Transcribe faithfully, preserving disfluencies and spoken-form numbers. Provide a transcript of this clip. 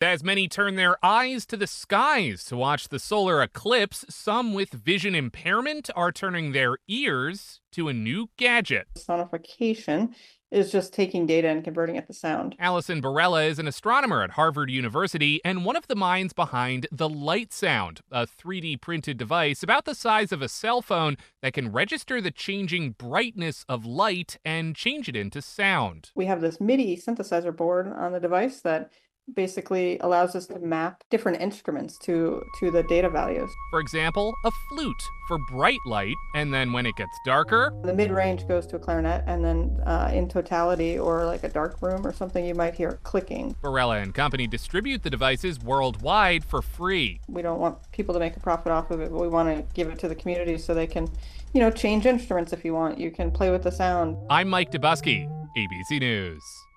as many turn their eyes to the skies to watch the solar eclipse, some with vision impairment are turning their ears to a new gadget. Sonification is just taking data and converting it to sound. Allison Barella is an astronomer at Harvard University and one of the minds behind the Light Sound, a three D printed device about the size of a cell phone that can register the changing brightness of light and change it into sound. We have this MIDI synthesizer board on the device that basically allows us to map different instruments to to the data values. For example, a flute for bright light, and then when it gets darker, the mid-range goes to a clarinet, and then uh, in totality, or like a dark room or something, you might hear clicking. Barella and company distribute the devices worldwide for free. We don't want people to make a profit off of it, but we want to give it to the community so they can, you know, change instruments if you want. You can play with the sound. I'm Mike Dubusky, A B C News.